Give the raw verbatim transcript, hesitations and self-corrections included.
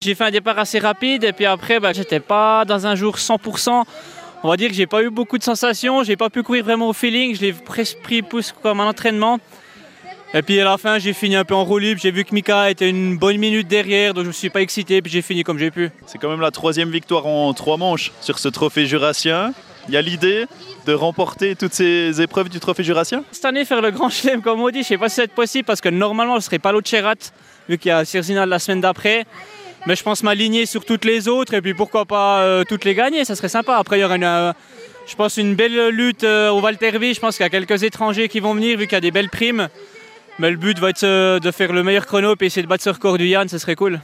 J'ai fait un départ assez rapide et puis après, bah, j'étais pas dans un jour cent pour cent. On va dire que j'ai pas eu beaucoup de sensations, j'ai pas pu courir vraiment au feeling, je l'ai presque pris plus comme un entraînement. Et puis à la fin, j'ai fini un peu en roue libre, j'ai vu que Mika était une bonne minute derrière, donc je me suis pas excité, puis j'ai fini comme j'ai pu. C'est quand même la troisième victoire en trois manches sur ce trophée jurassien. Il y a l'idée de remporter toutes ces épreuves du trophée jurassien? Cette année, faire le grand chelem, comme on dit, je sais pas si c'est possible, parce que normalement, ce serait pas l'autre Cherat, vu qu'il y a Sierzinal la semaine d'après. Mais je pense m'aligner sur toutes les autres, et puis pourquoi pas euh, toutes les gagner, ça serait sympa. Après, il y aura une... Euh, je pense une belle lutte euh, au Valtervi. Je pense qu'il y a quelques étrangers qui vont venir vu qu'il y a des belles primes. Mais le but va être euh, de faire le meilleur chrono et essayer de battre ce record du Yann, ce serait cool.